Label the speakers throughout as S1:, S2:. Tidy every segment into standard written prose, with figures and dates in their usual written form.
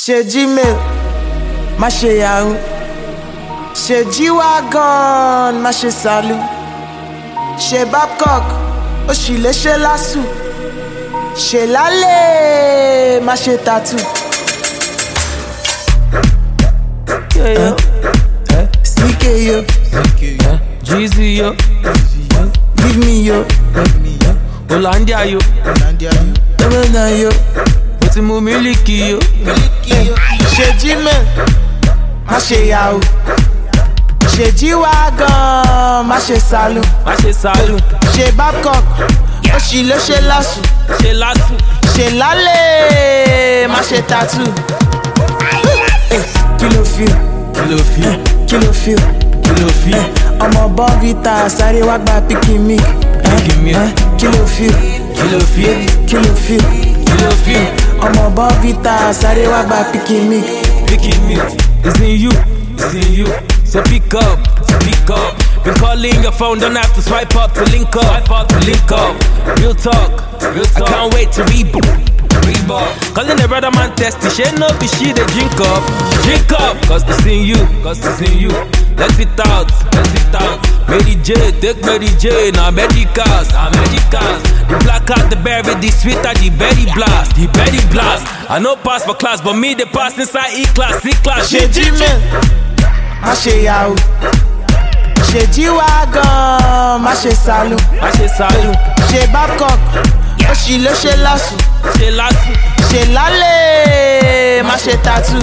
S1: Ṣe Gmail, má ṣe Yahoo. Ṣe G-Wagon, má ṣe Salu. Ṣe Babcock, ó sì lè ṣe Lasu. Ṣe Lálẹ́, má ṣe Tattoo. CK yo,
S2: Jeezy yo,
S1: give me yo,
S2: Hollandia yo,
S1: Emena yo.
S2: mo ti mu mílìkì yo.
S1: Ṣe Gmail, má ṣe Yahoo. Ṣe G-Wagon, má ṣe Salu.
S2: Má ṣe Salu,
S1: Ṣe Babcock, ó sì lè ṣe Lasu.
S2: ṣe Lasu,
S1: Ṣe Lálẹ́, má ṣe Tattoo. Kí ló feel?
S2: kí ló fi,
S1: Kí ló feel?
S2: kí ló fi,
S1: Ọmọ Bọ́ǹvítà sáré wá gba pikin milk.
S2: Pikin milk.
S1: Kí ló feel?
S2: kí ló fi,
S1: Kí ló feel?
S2: kí ló fi,
S1: Ọmọ Bọ́ǹvítà sáré wá gba pikin milk.
S2: pikin milk. It's in you, it's in you. So pick up, pick up. Been calling your phone, don't have to swipe up to link up. Swipe up to link up. Real talk, real talk. I can't wait to reboot. Calling the brother man testy, she no be she the drink up, cause it's in you, let it out, Mary J, take Mary J, now medicals, the black out, the berry, the sweeter, the berry blast, I no pass for class, but me the pass inside E-class,
S1: Ṣe Gmail, má ṣe Yahoo. Ṣe G-Wagon, má ṣe Salu.
S2: I say Salu,
S1: Ṣe Babcock, ó sì lè ṣe Lasu.
S2: say Lasu,
S1: Ṣe Lálẹ́, má ṣe Tattoo.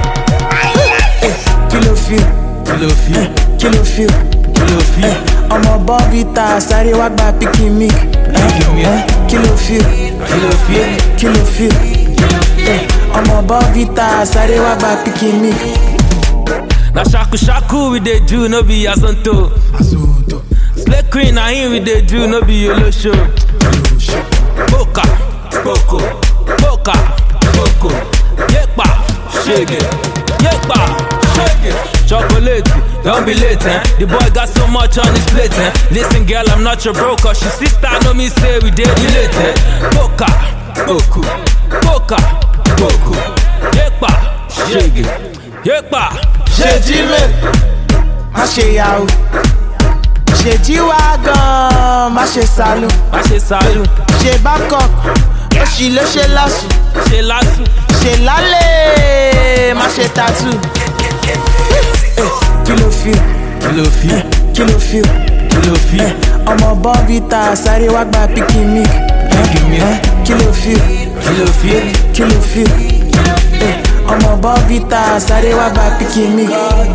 S1: Kí ló feel?
S2: kí ló fi,
S1: Kí ló feel?
S2: kí ló fi,
S1: Ọmọ Bọ́ǹvítà sáré wá gba pikin milk. Kí ló feel?
S2: kí ló fi,
S1: Kí ló feel? Ọmọ Bọ́ǹvítà sáré wá gba pikin milk.
S2: na shaku we dey do, no be asonto. Slay queen, na him we dey do, no be yolo show. Boka, boko, boka, boko. Yepa, shege, yepa, shege. Chocolate, don't be late, eh? The boy got so much on his plate, eh? Listen, girl, I'm not your broker. She sister know me say we dey relate, eh? Boka, boko, boka, boko. Yepa, shege, yepa.
S1: Ṣe Gmail, má ṣe Yahoo. Ṣe G-Wagon, má ṣe Salu.
S2: Má ṣe Salu,
S1: Ṣe Babcock, ó sì lè ṣe Lasu.
S2: ṣe Lasu,
S1: Ṣe Lálẹ́, má ṣe Tattoo. Kí ló feel?
S2: kí ló fi,
S1: Kí ló feel?
S2: kí ló fi,
S1: Ọmọ Bọ́ǹvítà sáré wá gba pikin milk. Kí ló feel?
S2: kí ló fi,
S1: Kí ló feel? Ọmọ Bọ́ǹvítà sáré wá gba pikin milk.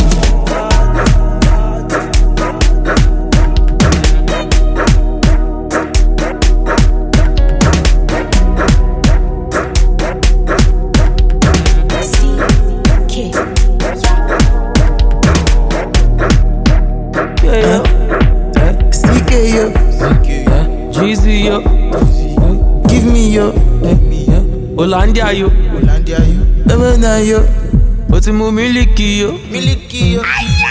S1: CK yo,
S2: Jeezy yo,
S1: give me yo,
S2: Hollandia yo,
S1: Emena yo.
S2: mo ti mu mílìkì yo.